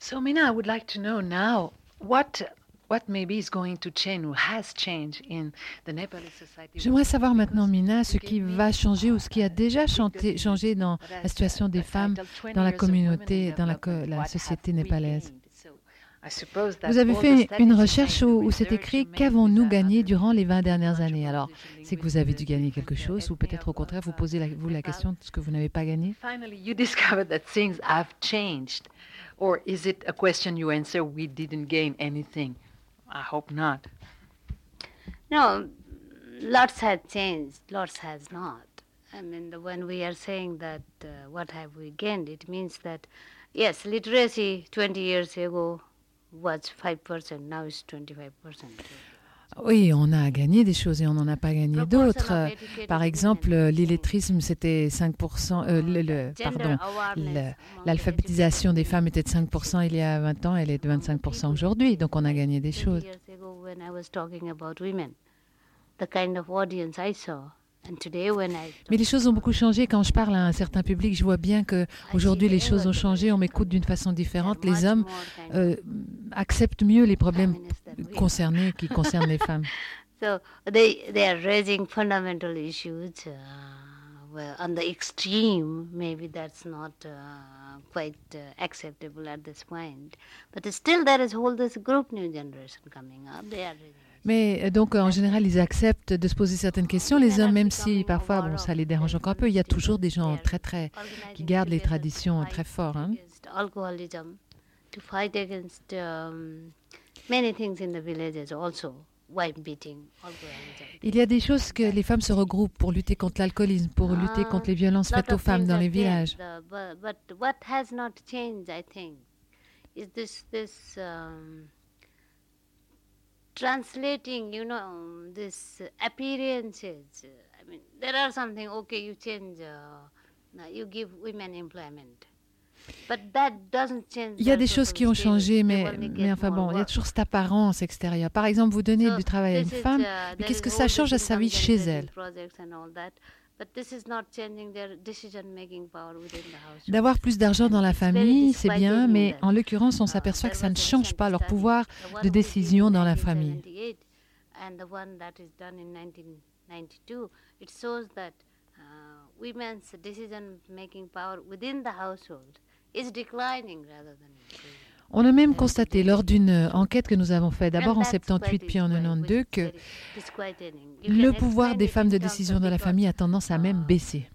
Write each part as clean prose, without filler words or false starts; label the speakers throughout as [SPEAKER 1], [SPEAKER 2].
[SPEAKER 1] So, Mina, I would like to know now what maybe is going to change or has changed in the Nepali society.
[SPEAKER 2] J'aimerais savoir maintenant, Mina, ce qui va changer ou ce qui a déjà changé dans la situation des femmes dans la communauté, dans la société népalaise. Vous avez fait une recherche où c'est écrit « Qu'avons-nous gagné durant les 20 dernières années ?» Alors, c'est que vous avez dû gagner quelque chose ou peut-être au contraire, vous posez la question de ce que vous n'avez pas gagné.
[SPEAKER 1] Finally, you discovered that things have changed. Or is it a question you answer, we didn't gain anything? I hope not.
[SPEAKER 3] No, lots has changed, lots has not. I mean, when we are saying that what have we gained, it means that, yes, literacy 20 years ago was 5%, now it's 25%.
[SPEAKER 2] Oui, on a gagné des choses et on n'en a pas gagné d'autres. Par exemple, l'illettrisme, c'était 5%. L'alphabétisation des femmes était de 5% il y a 20 ans, elle est de 25% aujourd'hui. Donc, on a gagné des choses. Mais les choses ont beaucoup changé. Quand je parle à un certain public, je vois bien qu'aujourd'hui, les choses ont changé. On m'écoute d'une façon différente. Les hommes acceptent mieux les problèmes qui concernent les femmes.
[SPEAKER 3] So they are raising fundamental issues. Well, on the extreme, maybe that's not quite acceptable at this point. But still, there is this group new generation coming up. They are raising.
[SPEAKER 2] Mais donc, en général, ils acceptent de se poser certaines questions. Les hommes, même si parfois, ça les dérange encore un peu, il y a toujours des gens qui gardent les traditions très fort. Hein.
[SPEAKER 3] Alcoholism, to fight against many things in the villages also. Wife beating, alcoholism.
[SPEAKER 2] Il y a des choses que les femmes se regroupent pour lutter contre l'alcoolisme, pour lutter contre les violences faites aux femmes dans les villages.
[SPEAKER 3] But what has not changed, I think, is this translating, this appearances. I mean, there are something, okay, you change, you give women employment. But that doesn't change.
[SPEAKER 2] Il y a des choses qui ont changé, mais enfin bon, il y a toujours cette apparence extérieure. Par exemple, vous donnez du travail à une femme, mais qu'est-ce que ça change à sa vie chez elle? D'avoir plus d'argent dans la famille, c'est bien, mais en l'occurrence, on s'aperçoit que ça ne change pas leur pouvoir de décision dans la famille.
[SPEAKER 3] Women's decision-making power within the household is declining rather than increasing.
[SPEAKER 2] On a même constaté lors d'une enquête que nous avons faite, d'abord en 78 puis en 92, que le pouvoir des femmes de décision dans la famille a tendance à même baisser.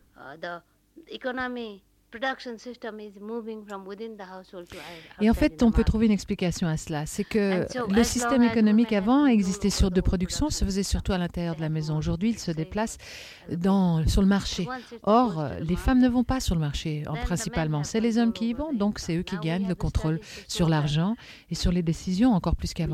[SPEAKER 2] Et en fait, on peut trouver une explication à cela. C'est que le système économique avant existait sur de production, se faisait surtout à l'intérieur de la maison. Aujourd'hui, il se déplace sur le marché. Or, les femmes ne vont pas sur le marché, principalement. C'est les hommes qui y vont, donc c'est eux qui gagnent le contrôle sur l'argent et sur les décisions encore plus qu'avant.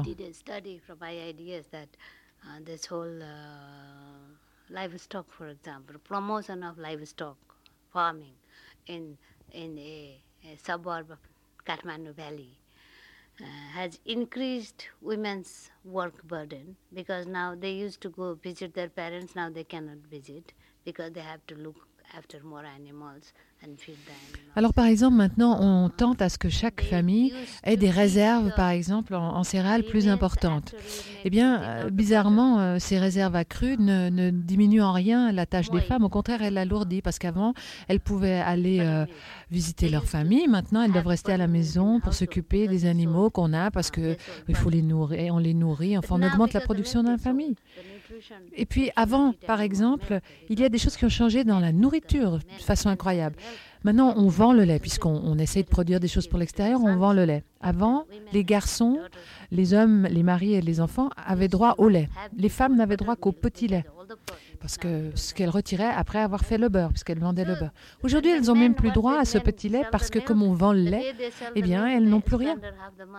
[SPEAKER 3] Livestock, for example, promotion of livestock farming in a suburb of Kathmandu Valley has increased women's work burden because now they used to go visit their parents, now they cannot visit because they have to look after more animals and feed the animals.
[SPEAKER 2] Alors par exemple maintenant on tente à ce que chaque famille ait des réserves par exemple en céréales plus importantes. Eh bien bizarrement ces réserves accrues ne diminuent en rien la tâche des femmes, au contraire elles l'alourdissent parce qu'avant elles pouvaient aller visiter leur famille, maintenant elles doivent rester à la maison pour s'occuper des animaux qu'on a parce que il faut les nourrir, on les nourrit, enfin on augmente la production dans la famille. Et puis avant, par exemple, il y a des choses qui ont changé dans la nourriture de façon incroyable. Maintenant, on vend le lait, puisqu'on essaie de produire des choses pour l'extérieur, on vend le lait. Avant, les garçons, les hommes, les maris et les enfants avaient droit au lait. Les femmes n'avaient droit qu'au petit lait, parce que ce qu'elles retiraient après avoir fait le beurre, puisqu'elles vendaient le beurre. Aujourd'hui, elles n'ont même plus droit à ce petit lait, parce que comme on vend le lait, eh bien, elles n'ont plus rien.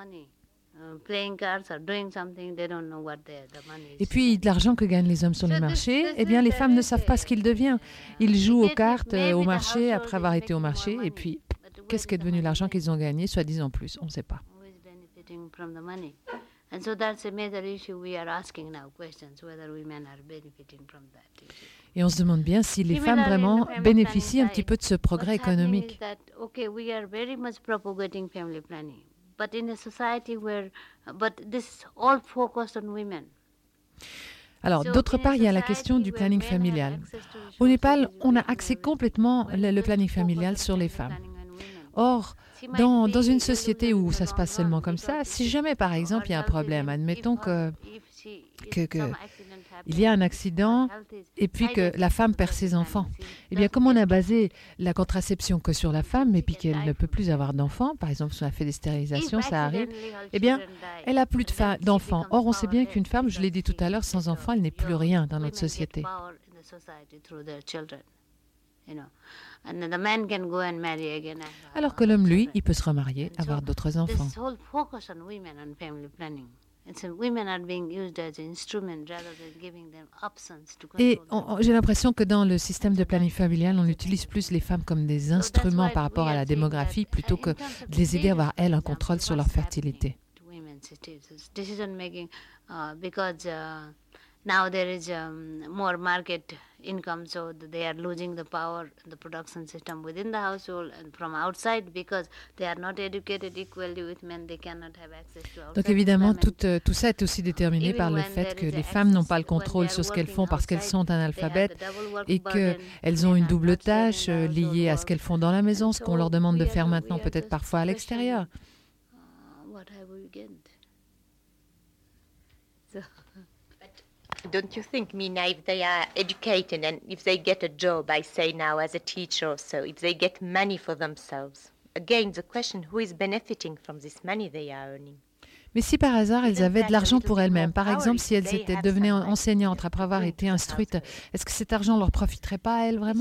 [SPEAKER 2] Et puis, de l'argent que gagnent les hommes sur les marchés, eh bien, les femmes ne savent pas ce qu'il devient. Ils jouent aux cartes au marché après avoir été au marché, et puis, qu'est-ce qu'est devenu l'argent qu'ils ont gagné, soi-disant plus, on ne sait pas. Et on se demande bien si les femmes vraiment bénéficient un petit peu de ce progrès économique.
[SPEAKER 3] but in a society where, but this is all focused on women.
[SPEAKER 2] Alors, d'autre part, il y a la question du planning familial. Au Népal, on a axé complètement le planning familial sur les femmes. Or, dans une société où ça se passe seulement comme ça, si jamais, par exemple, il y a un problème, admettons il y a un accident et puis que la femme perd ses enfants, eh bien, comme on a basé la contraception que sur la femme et puis qu'elle ne peut plus avoir d'enfants, par exemple, si on a fait des stérilisations, ça arrive, eh bien, elle n'a plus d'enfants. Or, on sait bien qu'une femme, je l'ai dit tout à l'heure, sans enfants, elle n'est plus rien dans notre société. Alors que l'homme, lui, il peut se remarier, avoir d'autres enfants. Et j'ai l'impression que dans le système de planning familial, on utilise plus les femmes comme des instruments par rapport à la démographie plutôt que de les aider à avoir, elles, un contrôle sur leur fertilité.
[SPEAKER 3] Now there is more market income, so they are losing the power, the production system within the household and from outside because they are not educated equally with men, they cannot have access to outside.
[SPEAKER 2] Donc évidemment, tout ça est aussi déterminé par le fait que les femmes n'ont pas le contrôle sur ce qu'elles font parce qu'elles sont analphabètes et qu'elles ont une double tâche liée à ce qu'elles font dans la maison, ce qu'on leur demande de faire maintenant peut-être parfois à l'extérieur.
[SPEAKER 3] What have we gained?
[SPEAKER 4] Don't you think, Mina, if they are educated and if they get a job, I say now as a teacher or so, if they get money for themselves, again, the question, who is benefiting from this money they are earning?
[SPEAKER 2] Mais si par hasard elles avaient de l'argent pour elles-mêmes, par exemple si elles devenaient enseignantes après avoir été instruites, est-ce que cet argent ne leur profiterait pas à elles vraiment?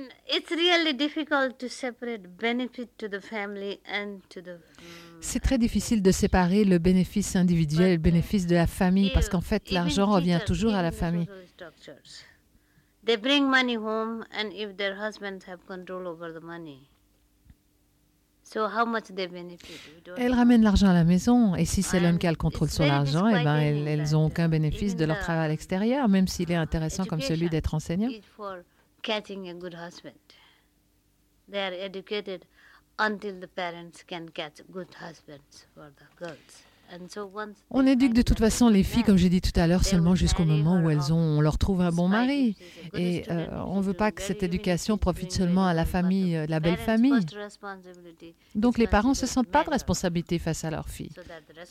[SPEAKER 2] C'est très difficile de séparer le bénéfice individuel et le bénéfice de la famille parce qu'en fait l'argent revient toujours à la famille.
[SPEAKER 3] They bring money home and if their husbands have control over the money. So how much they benefit?
[SPEAKER 2] Elles ramènent l'argent à la maison et si c'est l'homme qui a le contrôle sur l'argent, eh ben, elles n'ont aucun bénéfice de leur travail à l'extérieur, même s'il est intéressant comme celui d'être enseignant.
[SPEAKER 3] Catching a good husband. They are educated until the parents can catch good husbands for the girls.
[SPEAKER 2] On éduque de toute façon les filles, comme j'ai dit tout à l'heure, seulement jusqu'au moment où on leur trouve un bon mari. Et on ne veut pas que cette éducation profite seulement à la famille, la belle famille. Donc les parents ne se sentent pas de responsabilité face à leurs filles.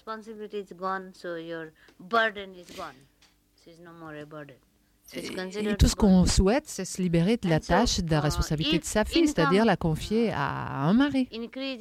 [SPEAKER 2] Et tout ce qu'on souhaite, c'est se libérer de la tâche, de la responsabilité de sa fille, c'est-à-dire la confier à un mari.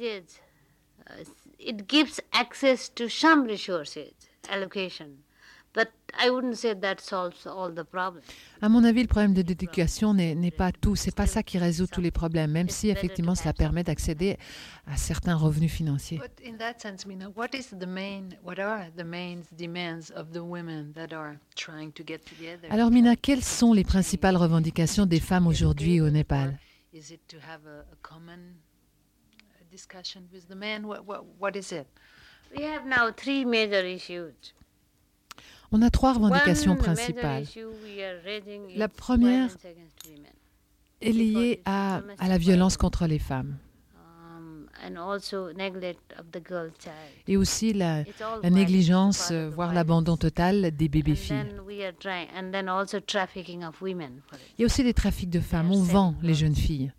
[SPEAKER 3] It gives access to some resources, allocation, but I wouldn't say that solves all the problems.
[SPEAKER 2] À mon avis, le problème de l'éducation n'est pas tout, c'est pas ça qui résout tous les problèmes, même si effectivement cela permet d'accéder à certains revenus financiers.
[SPEAKER 1] But in that sense, Mina, what are the main demands of the women that are trying to get together?
[SPEAKER 2] Alors Mina, quelles sont les principales revendications des femmes aujourd'hui au Népal?
[SPEAKER 1] Is it to have a common discussion with the men? What is it?
[SPEAKER 3] We have now three major issues.
[SPEAKER 2] On a trois revendications principales. La première est liée à la violence contre les femmes. Et aussi la négligence, voire l'abandon total des bébés-filles. Il y a aussi des trafics de femmes. On vend les jeunes filles.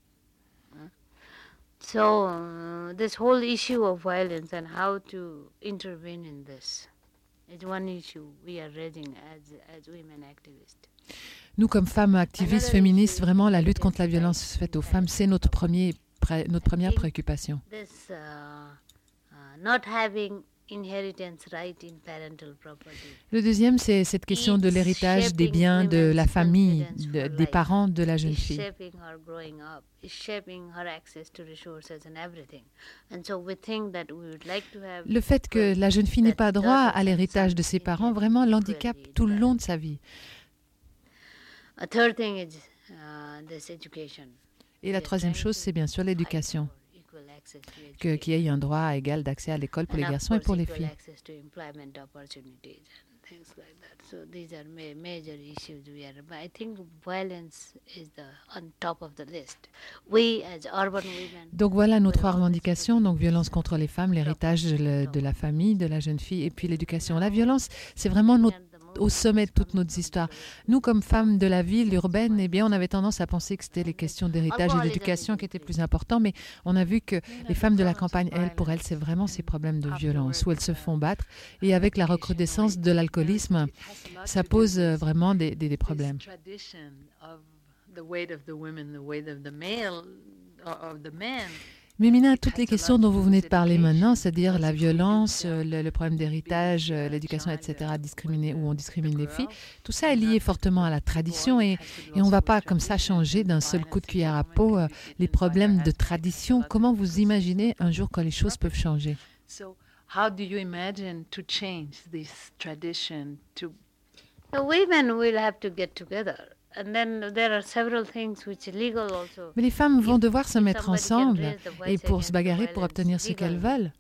[SPEAKER 3] So this whole issue of violence and how to intervene in this is one issue we are raising as women activists.
[SPEAKER 2] Nous, comme femmes activistes féministes, vraiment la lutte contre la violence faite aux femmes, c'est notre première préoccupation.
[SPEAKER 3] This not having inheritance right in parental property.
[SPEAKER 2] Le deuxième, c'est cette question de l'héritage des biens de la famille, des parents de la jeune fille. Le fait que la jeune fille n'ait pas droit à l'héritage de ses parents, vraiment l'handicape tout le long de sa vie. Et la troisième chose, c'est bien sûr l'éducation. Qu'il y ait un droit égal d'accès à l'école pour les garçons et pour les filles.
[SPEAKER 3] things like that. So these are major issues we are. But I think violence is on top of the list. We as urban women.
[SPEAKER 2] Donc voilà nos trois revendications, donc violence contre les femmes, l'héritage de la famille, de la jeune fille et puis l'éducation. La violence, c'est vraiment au sommet de toutes nos histoires. Nous, comme femmes de la ville urbaine, eh bien, on avait tendance à penser que c'était les questions d'héritage et d'éducation qui étaient plus importantes, mais on a vu que les femmes de la campagne, pour elles, c'est vraiment ces problèmes de violence où elles se font battre. Et avec la recrudescence de l'alcoolisme, ça pose vraiment des problèmes. Mais Mina, toutes les questions dont vous venez de parler maintenant, c'est-à-dire la violence, le problème d'héritage, l'éducation, etc., discriminer où on discrimine les filles, tout ça est lié fortement à la tradition et on ne va pas comme ça changer d'un seul coup de cuillère à peau les problèmes de tradition. Comment vous imaginez un jour que les choses peuvent changer?
[SPEAKER 1] How do you imagine to change this tradition?
[SPEAKER 3] The women will have to get together. And then there are several things which are legal also.
[SPEAKER 2] Mais les femmes vont devoir se mettre ensemble et pour se bagarrer pour obtenir ce qu'elles veulent.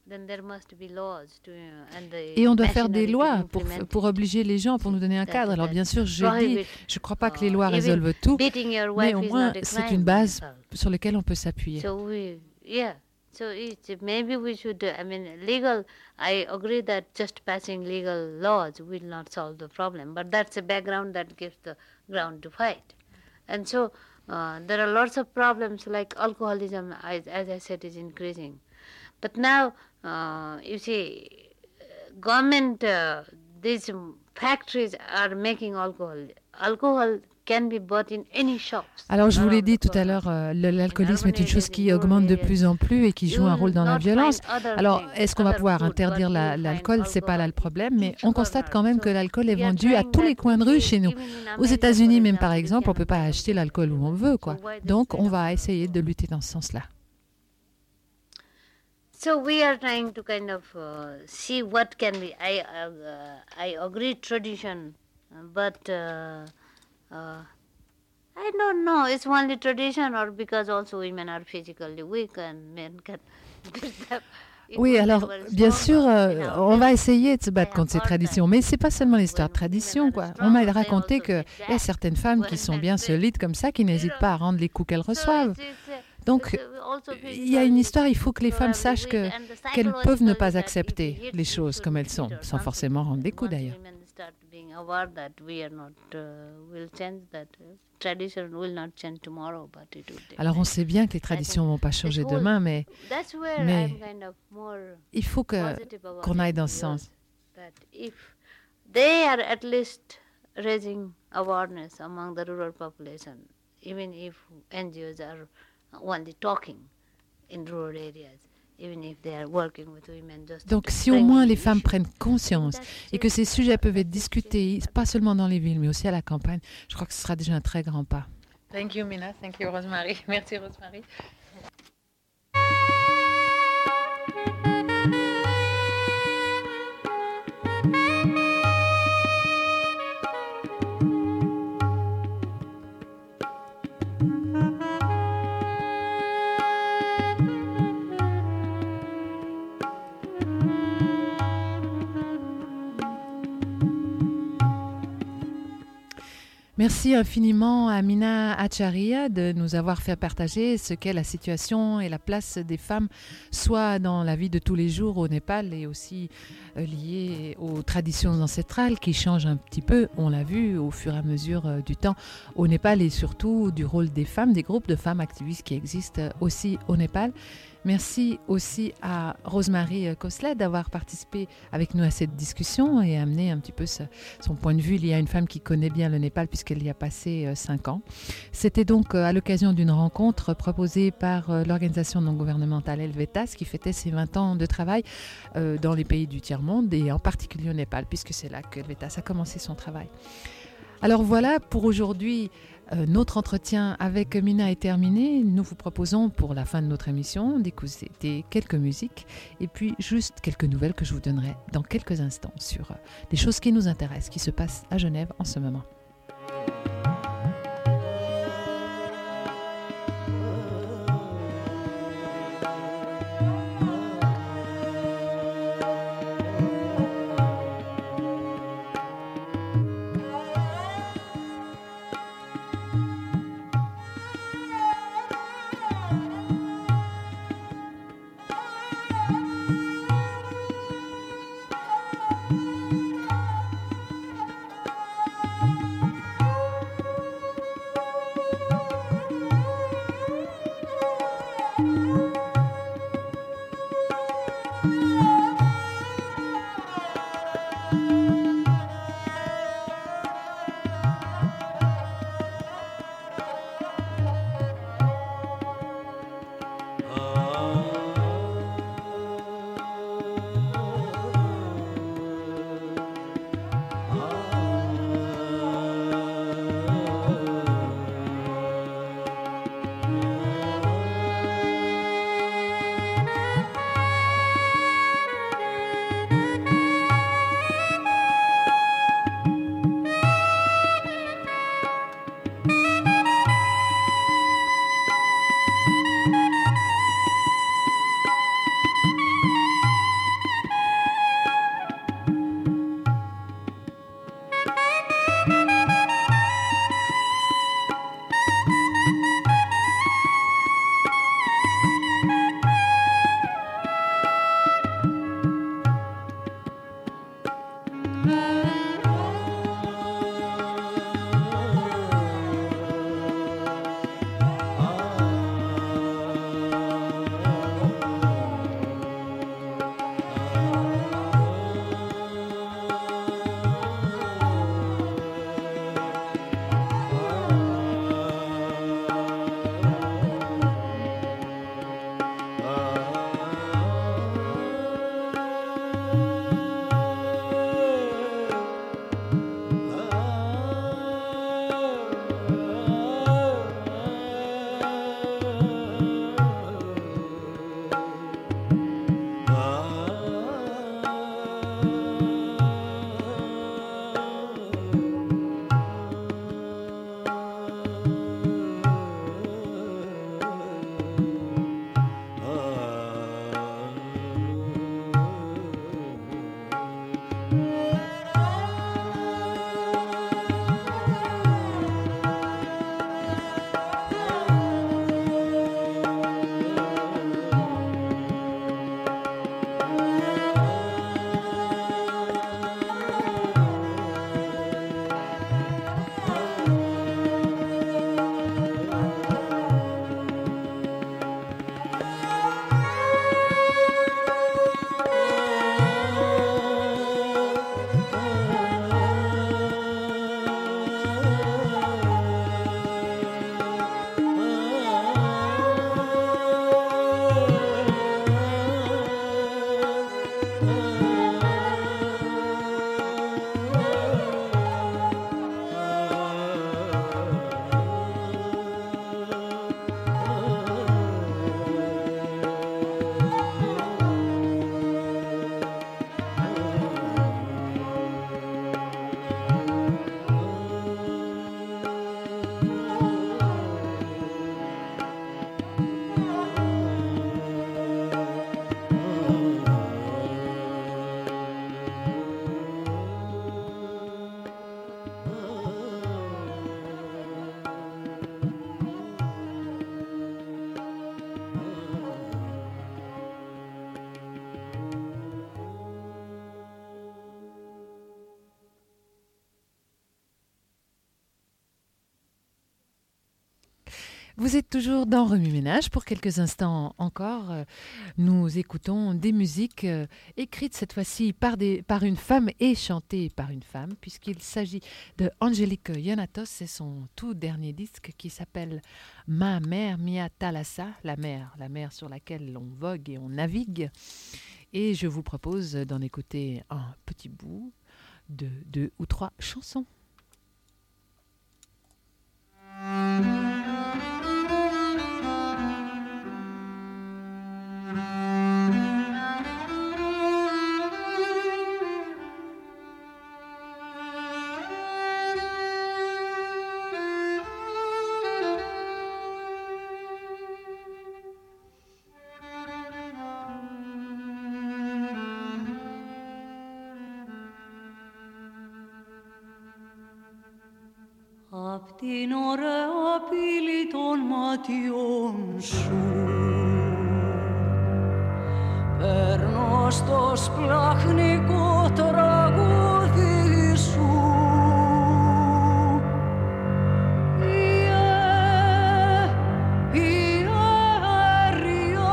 [SPEAKER 2] Et on doit faire des lois pour obliger les gens, pour nous donner un cadre. Alors bien sûr, je ne crois pas que les lois résolvent tout, mais au moins c'est une base sur laquelle on peut s'appuyer.
[SPEAKER 3] So maybe we should, legal, I agree that just passing legal laws will not solve the problem, but that's a background that gives the ground to fight. And so there are lots of problems like alcoholism, as I said, is increasing. But now, you see, government, these factories are making alcohol. Alcohol can be bought in any shops.
[SPEAKER 2] Alors, je vous l'ai dit tout à l'heure, l'alcoolisme est une chose qui augmente de plus en plus et qui joue un rôle dans la violence. Alors, est-ce qu'on va pouvoir interdire l'alcool? C'est pas là le problème, mais on constate quand même que l'alcool est vendu à tous les coins de rue chez nous. Aux États-Unis, même par exemple, on peut pas acheter l'alcool où on veut, quoi. Donc, on va essayer de lutter dans ce sens-là.
[SPEAKER 3] So we are trying to kind of see what can be. I agree tradition, but I don't know. It's only tradition, or because also women are physically weak and men can.
[SPEAKER 2] Oui, alors bien sûr, on va essayer de se battre contre ces traditions, mais c'est pas seulement l'histoire de tradition, quoi. On m'a raconté qu'il y a certaines femmes qui sont bien solides comme ça, qui n'hésitent pas à rendre les coups qu'elles reçoivent. Donc, il y a une histoire, il faut que les femmes sachent qu'elles peuvent ne pas accepter les choses comme elles sont, sans forcément rendre des coups d'ailleurs. Alors on sait bien que les traditions ne vont pas changer demain, mais il faut qu'on aille dans ce sens.
[SPEAKER 3] They are at least raising awareness among the rural population, even if NGOs are only talking in rural areas.
[SPEAKER 2] Donc, si au moins les femmes prennent conscience et que ces sujets peuvent être discutés, pas seulement dans les villes, mais aussi à la campagne, je crois que ce sera déjà un très grand pas.
[SPEAKER 1] Thank you, Mina. Thank you, Rosemary. Merci, Rosemary.
[SPEAKER 2] Merci infiniment à Mina Acharya de nous avoir fait partager ce qu'est la situation et la place des femmes, soit dans la vie de tous les jours au Népal et aussi liées aux traditions ancestrales qui changent un petit peu, on l'a vu au fur et à mesure du temps au Népal et surtout du rôle des femmes, des groupes de femmes activistes qui existent aussi au Népal. Merci aussi à Rosemary Khosla d'avoir participé avec nous à cette discussion et amené un petit peu son point de vue. Il y a une femme qui connaît bien le Népal puisqu'elle y a passé 5 ans. C'était donc à l'occasion d'une rencontre proposée par l'organisation non gouvernementale Helvetas qui fêtait ses 20 ans de travail dans les pays du tiers-monde et en particulier au Népal puisque c'est là que Helvetas a commencé son travail. Alors voilà, pour aujourd'hui, notre entretien avec Mina est terminé. Nous vous proposons pour la fin de notre émission d'écouter quelques musiques et puis juste quelques nouvelles que je vous donnerai dans quelques instants sur des choses qui nous intéressent, qui se passent à Genève en ce moment. Vous êtes toujours dans Remue Ménage. Pour quelques instants encore, nous écoutons des musiques écrites cette fois-ci par une femme et chantées par une femme, puisqu'il s'agit de Angélique Ionatos. C'est son tout dernier disque qui s'appelle Ma mère Mia Thalassa, la mer sur laquelle on vogue et on navigue. Et je vous propose d'en écouter un petit bout de 2 ou 3 chansons.
[SPEAKER 5] Απ' την ωραία πύλη των ματιών σου παίρνω στο σπλαχνικό τραγούδι σου η αέρια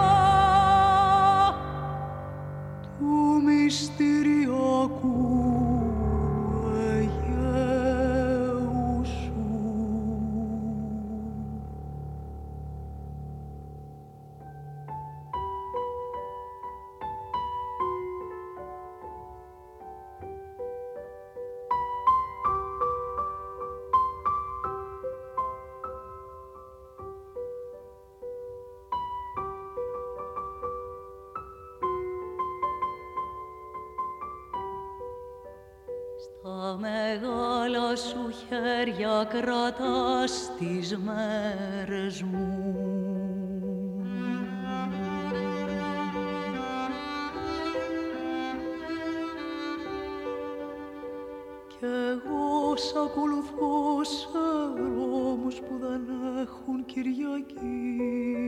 [SPEAKER 5] του μυστηριακού Τα μεγάλα σου χέρια κρατάς τις μέρες μου κι εγώ σ' ακολουθώ σε δρόμους που δεν έχουν Κυριακή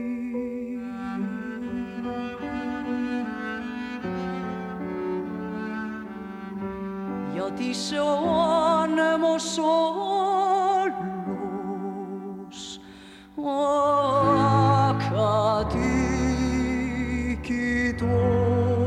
[SPEAKER 5] γιατί είσαι ο άνεμος όλος ακατοίκητος.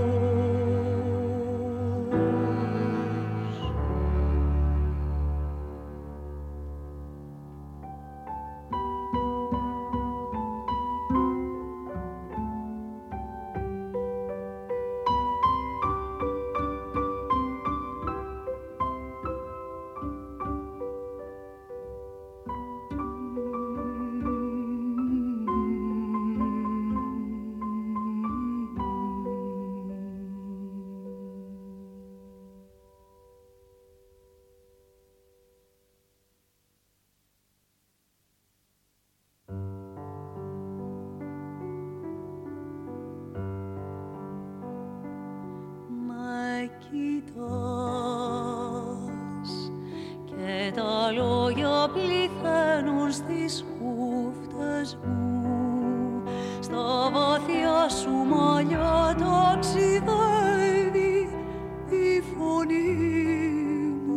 [SPEAKER 5] πληθαίνουν στις χούφτες μου, στα βαθιά σου μαλλιά ταξιδεύει η φωνή μου.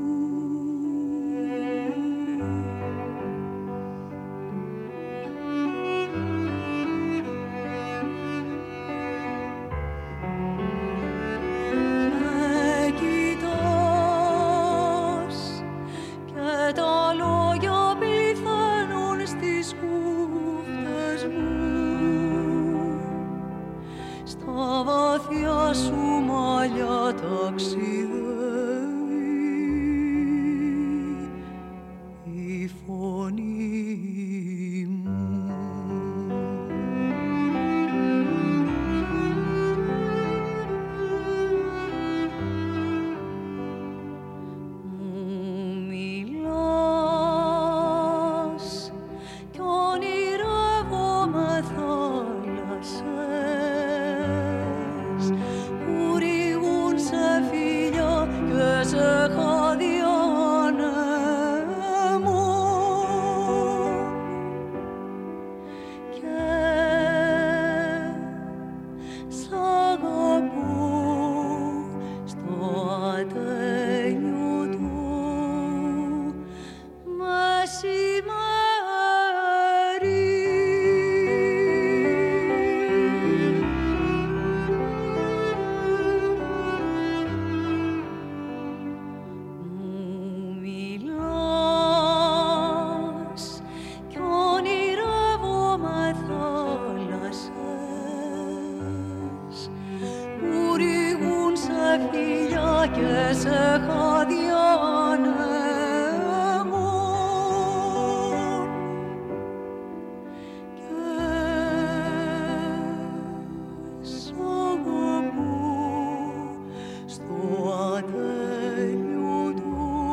[SPEAKER 5] Με κοιτάς και τα λόγια πληθαίνουν στις χούφτες μου, στα βαθιά σου μαλλιά ταξιδεύει η φωνή μου. Μου μιλάς κι ονειρεύομαι θάλασσες που ρηγούν σε φιλιά και σε χάδια ανέμων και σ' αγαπώ στο ατέλειωτο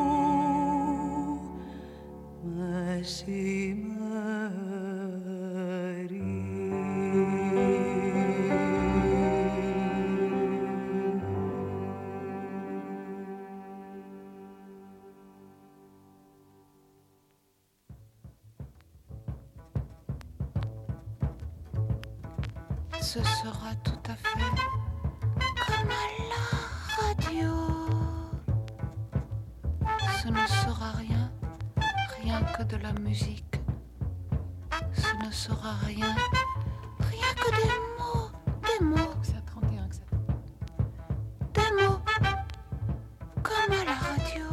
[SPEAKER 5] μεσημέρι.
[SPEAKER 6] Ce sera tout à fait comme à la radio. Ce ne sera rien, rien que de la musique. Ce ne sera rien, rien que des mots, des mots.
[SPEAKER 2] Ça 31 que ça.
[SPEAKER 6] Des mots, comme à la radio.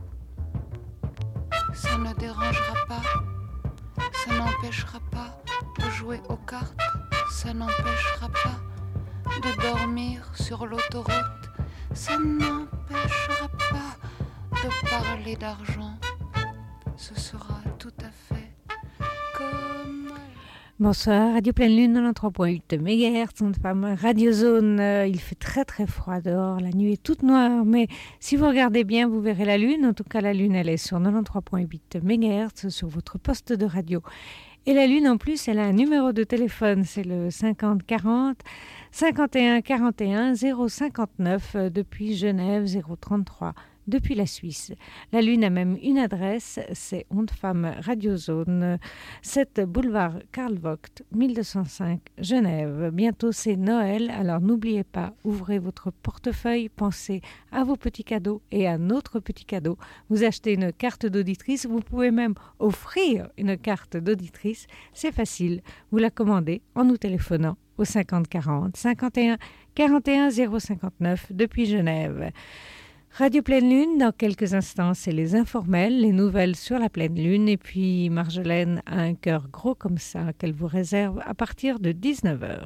[SPEAKER 6] Ça ne dérangera pas, ça n'empêchera pas de jouer aux cartes. Ça n'empêchera pas de dormir sur l'autoroute. Ça n'empêchera pas de parler d'argent. Ce sera tout à fait comme...
[SPEAKER 7] Bonsoir, Radio Pleine Lune 93.8 MHz, on femme Radio Zone. Il fait très très froid dehors, la nuit est toute noire, mais si vous regardez bien, vous verrez la lune. En tout cas, la lune, elle est sur 93.8 MHz sur votre poste de radio. Et la lune, en plus, elle a un numéro de téléphone, c'est le 50 40 51 41 059 depuis Genève, 033 depuis la Suisse. La lune a même une adresse, c'est Onde Femme Radio Zone, 7 boulevard Karl Vogt, 1205 Genève. Bientôt c'est Noël, alors n'oubliez pas, ouvrez votre portefeuille, pensez à vos petits cadeaux et à notre petit cadeau. Vous achetez une carte d'auditrice, vous pouvez même offrir une carte d'auditrice, c'est facile, vous la commandez en nous téléphonant au 50 40 51 41 059 depuis Genève. Radio Pleine Lune, dans quelques instants, c'est les informels, les nouvelles sur la pleine lune. Et puis Marjolaine a un cœur gros comme ça qu'elle vous réserve à partir de 19h.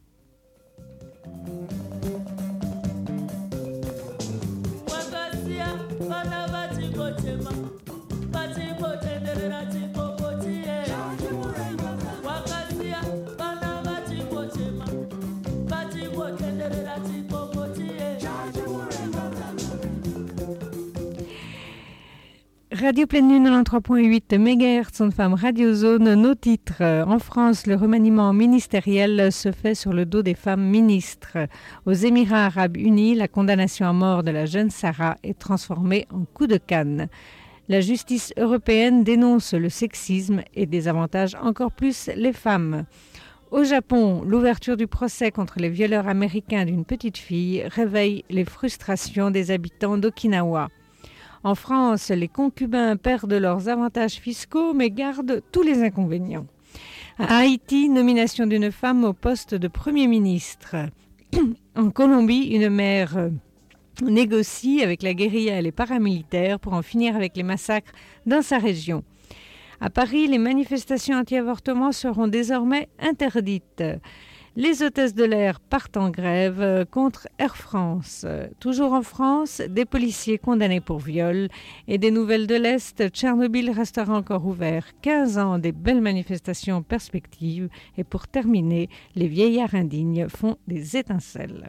[SPEAKER 7] Radio Pleine Lune 93.8 MHz, Onde Femme Radio Zone. Nos titres. En France, le remaniement ministériel se fait sur le dos des femmes ministres. Aux Émirats Arabes Unis, la condamnation à mort de la jeune Sarah est transformée en coup de canne. La justice européenne dénonce le sexisme et désavantage encore plus les femmes. Au Japon, l'ouverture du procès contre les violeurs américains d'une petite fille réveille les frustrations des habitants d'Okinawa. En France, les concubins perdent leurs avantages fiscaux mais gardent tous les inconvénients. À Haïti, nomination d'une femme au poste de Premier ministre. En Colombie, une mère négocie avec la guérilla et les paramilitaires pour en finir avec les massacres dans sa région. À Paris, les manifestations anti-avortement seront désormais interdites. Les hôtesses de l'air partent en grève contre Air France. Toujours en France, des policiers condamnés pour viol et des nouvelles de l'Est. Tchernobyl restera encore ouvert. 15 ans, des belles manifestations en perspective. Et pour terminer, les vieillards indignes font des étincelles.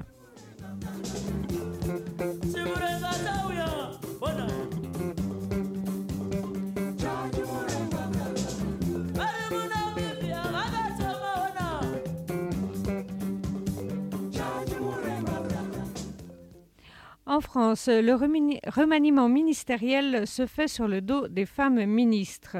[SPEAKER 7] En France, le remaniement ministériel se fait sur le dos des femmes ministres.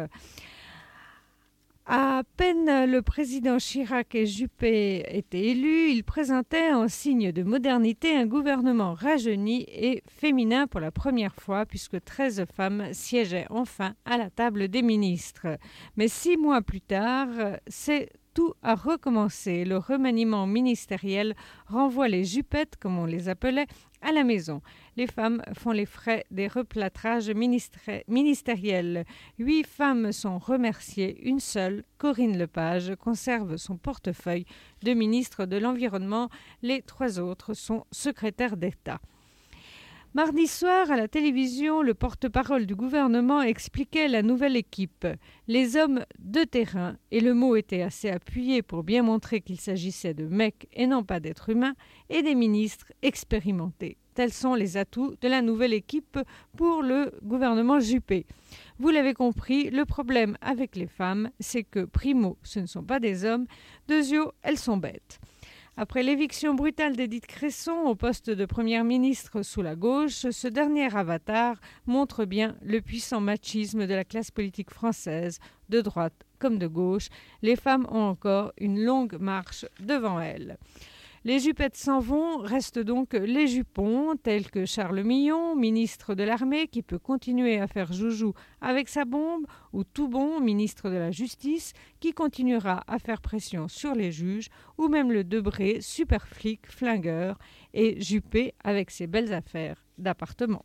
[SPEAKER 7] À peine le président Chirac et Juppé étaient élus, ils présentaient en signe de modernité un gouvernement rajeuni et féminin pour la première fois, puisque 13 femmes siégeaient enfin à la table des ministres. Mais 6 mois plus tard, c'est tout a recommencé. Le remaniement ministériel renvoie les juppettes, comme on les appelait, à la maison. Les femmes font les frais des replâtrages ministériels. 8 femmes sont remerciées. Une seule, Corinne Lepage, conserve son portefeuille de ministre de l'Environnement. Les 3 autres sont secrétaires d'État. Mardi soir, à la télévision, le porte-parole du gouvernement expliquait la nouvelle équipe. Les hommes de terrain, et le mot était assez appuyé pour bien montrer qu'il s'agissait de mecs et non pas d'êtres humains, et des ministres expérimentés. Tels sont les atouts de la nouvelle équipe pour le gouvernement Juppé. Vous l'avez compris, le problème avec les femmes, c'est que, primo, ce ne sont pas des hommes, deuxio, elles sont bêtes. Après l'éviction brutale d'Édith Cresson au poste de première ministre sous la gauche, ce dernier avatar montre bien le puissant machisme de la classe politique française, de droite comme de gauche. Les femmes ont encore une longue marche devant elles. Les jupettes s'en vont, restent donc les jupons, tels que Charles Millon, ministre de l'Armée, qui peut continuer à faire joujou avec sa bombe, ou Toubon, ministre de la Justice, qui continuera à faire pression sur les juges, ou même le Debré, super flic, flingueur, et Juppé avec ses belles affaires d'appartement.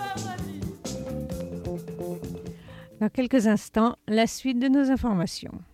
[SPEAKER 7] Dans quelques instants, la suite de nos informations.